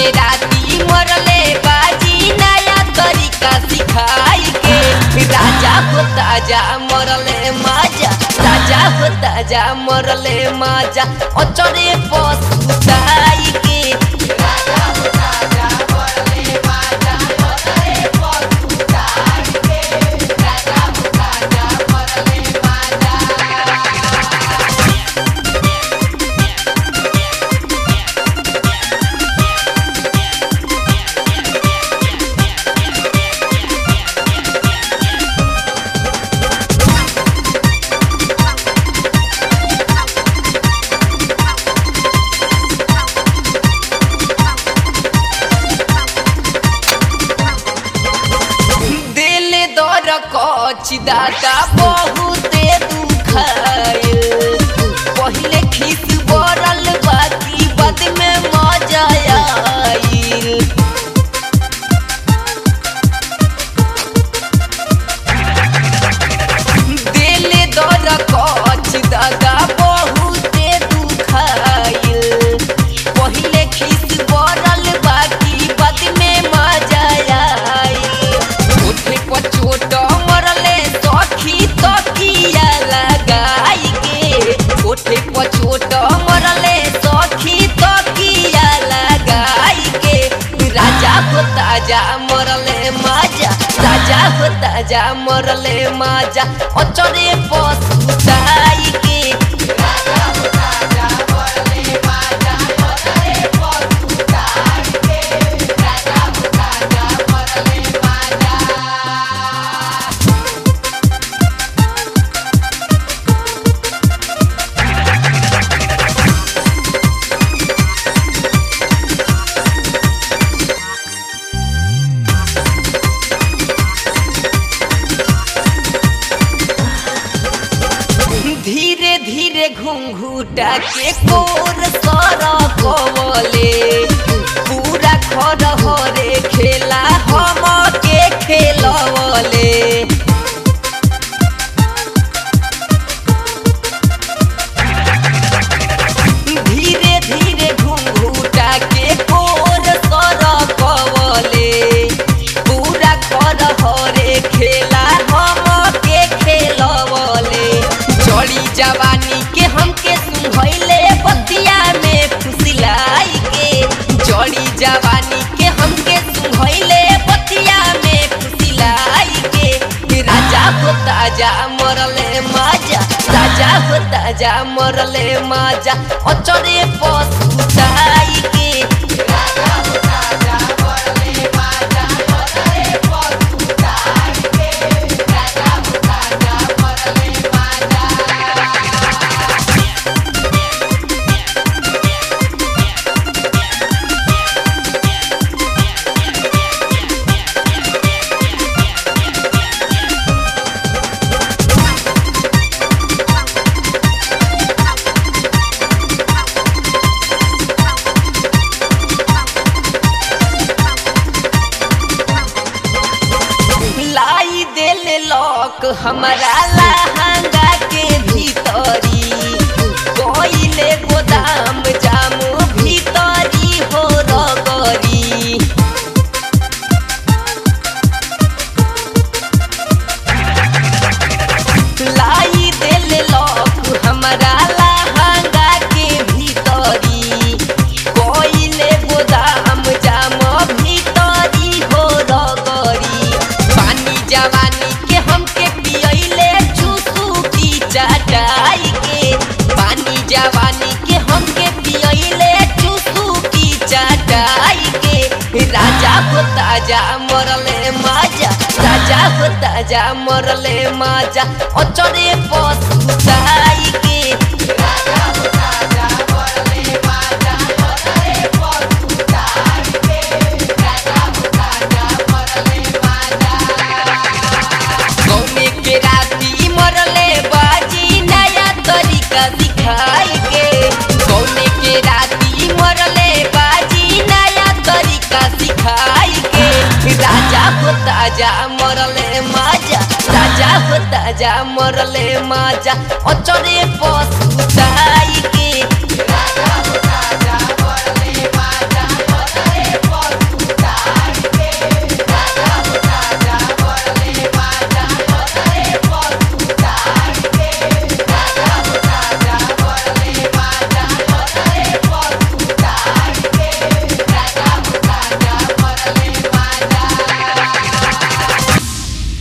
के राती मरले बाजी नया तरीका सिखाई के राजा हो ताजा मरले माजा राजा हो ताजा मरले माजा अचरे पसुताई के राजा हो ताजा मरले माजा अचरे पसुताई के राजा हो ताजा मरले माजा। दादा बहुते दुखाए पहले खीस बरल बाकी बाद में मजा आई दिल दर कच दादा बहुते दुखाए पहले खीस बरल बाकी बाद में मजा आई उठे पचोट छोटे पछोट मरले सखी तकिया लगाई के राजा हो ताजा मरले माजा राजा हो ताजा मरले माजा अचरे पसुताई के राजा हो ताजा मरले माजा अचरे पसुताई के राजा हो ताजा मरले माजा। धीरे धीरे घुंघूटा के कोर सर कवले पूरा खर हरे खेला हम के खेलवले धीरे धीरे घुंघूटा के कोर सर कवले पूरा खर हरे खेला हम के खेलवले चढ़ी जवानी के हमके सुनहैले बतिया में फुसिलाई के चढ़ी जवानी के हमके सुनहैले बतिया में फुसिलाई के राजा हो ताजा मरले माजा राजा हो ताजा मरले माजा अचरे पसुताई के राजा हो ताजा मरले माजा अचरे पसुताई के राजा हो ताजा मरले माजा। लाई दिल लॉक हमारा लहंगा के भीतरी कोइले गोदाम जामू भीतरी हो रगरी लाई दिल लॉक हमारा लहंगा के भीतरी कोइले गोदाम जाम भीतरी हो रगरी पानी जवानी के हमके पियले चूसू की चटाई के पानी जवानी के हमके पियले चूसू की चटाई के राजा हो ताजा मरले माजा राजा हो ताजा मरले माजा अचरे पसुताई के राजा हो ताजा मरले माजा अचरे पसुताई के राजा हो ताजा मरले माजा। कौने के राती मरले बाजी नया तरीका सिखाई के कौने के राती मरले बाजी नया तरीका सिखाई के राजा हो ताजा मरले माजा राजा हो ताजा मरले माजा अचरे पस